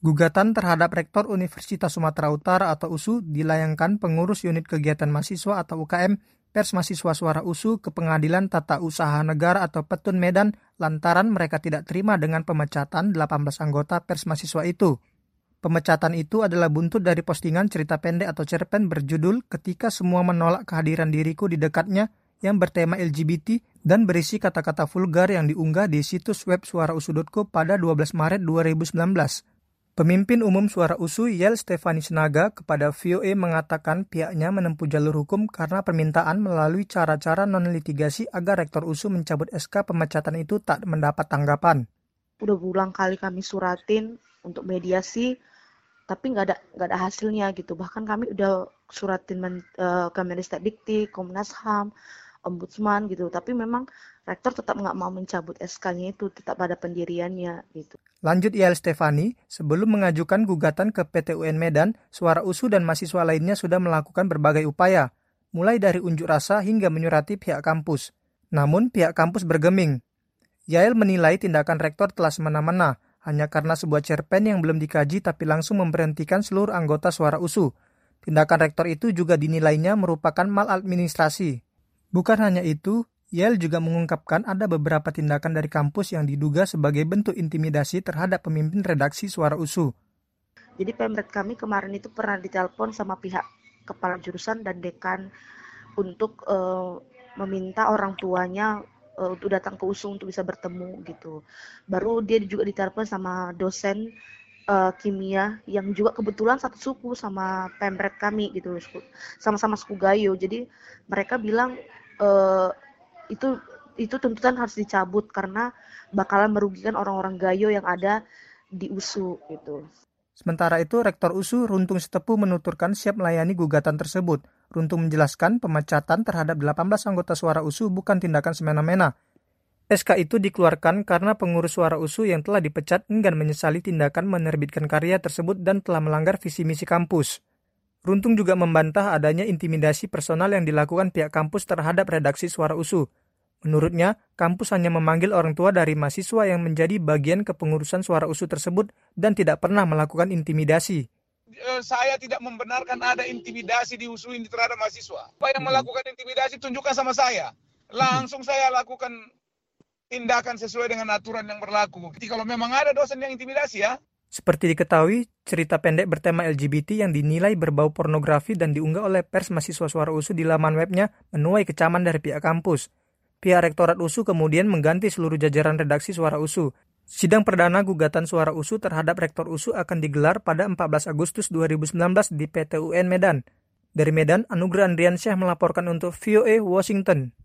Gugatan terhadap Rektor Universitas Sumatera Utara atau USU dilayangkan pengurus unit kegiatan mahasiswa atau UKM Pers Mahasiswa Suara USU ke Pengadilan Tata Usaha Negara atau Petun Medan lantaran mereka tidak terima dengan pemecatan 18 anggota Pers Mahasiswa itu. Pemecatan itu adalah buntut dari postingan cerita pendek atau cerpen berjudul Ketika Semua Menolak Kehadiran Diriku di Dekatnya yang bertema LGBT dan berisi kata-kata vulgar yang diunggah di situs web suarausu.co pada 12 Maret 2019. Pemimpin Umum Suara USU Yael Stefani Sinaga kepada VOA mengatakan pihaknya menempuh jalur hukum karena permintaan melalui cara-cara non-litigasi agar Rektor USU mencabut SK pemecatan itu tak mendapat tanggapan. Udah berulang kali kami suratin untuk mediasi, tapi nggak ada hasilnya gitu. Bahkan kami udah suratin Kemenristek Dikti, Komnas HAM, Ombudsman gitu, tapi memang rektor tetap nggak mau mencabut SK-nya itu, tetap pada pendiriannya gitu. Lanjut Yael Stefani, sebelum mengajukan gugatan ke PT UN Medan, Suara USU dan mahasiswa lainnya sudah melakukan berbagai upaya, mulai dari unjuk rasa hingga menyurati pihak kampus. Namun pihak kampus bergeming. Yael menilai tindakan rektor telah semena-mena, hanya karena sebuah cerpen yang belum dikaji tapi langsung memberhentikan seluruh anggota Suara USU. Tindakan rektor itu juga dinilainya merupakan maladministrasi. Bukan hanya itu, Yael juga mengungkapkan ada beberapa tindakan dari kampus yang diduga sebagai bentuk intimidasi terhadap pemimpin redaksi Suara USU. Jadi Pemret kami kemarin itu pernah ditelepon sama pihak kepala jurusan dan dekan untuk meminta orang tuanya untuk datang ke USU untuk bisa bertemu gitu. Baru dia juga ditelepon sama dosen kimia yang juga kebetulan satu suku sama Pemret kami gitu, sama-sama suku Gayo. Jadi mereka bilang itu tuntutan harus dicabut karena bakalan merugikan orang-orang Gayo yang ada di USU gitu. Sementara itu, Rektor USU Runtung Sitepu menuturkan siap melayani gugatan tersebut. Runtung menjelaskan pemecatan terhadap 18 anggota Suara USU bukan tindakan semena-mena. SK itu dikeluarkan karena pengurus Suara USU yang telah dipecat enggan menyesali tindakan menerbitkan karya tersebut dan telah melanggar visi misi kampus. Runtung juga membantah adanya intimidasi personal yang dilakukan pihak kampus terhadap redaksi Suara USU. Menurutnya, kampus hanya memanggil orang tua dari mahasiswa yang menjadi bagian kepengurusan Suara USU tersebut dan tidak pernah melakukan intimidasi. Saya tidak membenarkan ada intimidasi di USU ini terhadap mahasiswa. Apa yang melakukan intimidasi tunjukkan sama saya. Langsung saya lakukan tindakan sesuai dengan aturan yang berlaku. Jadi kalau memang ada dosen yang intimidasi ya. Seperti diketahui, cerita pendek bertema LGBT yang dinilai berbau pornografi dan diunggah oleh Pers Mahasiswa Suara USU di laman webnya menuai kecaman dari pihak kampus. Pihak Rektorat USU kemudian mengganti seluruh jajaran redaksi Suara USU. Sidang perdana gugatan Suara USU terhadap Rektor USU akan digelar pada 14 Agustus 2019 di PT UN Medan. Dari Medan, Anugrah Andriansyah melaporkan untuk VOA Washington.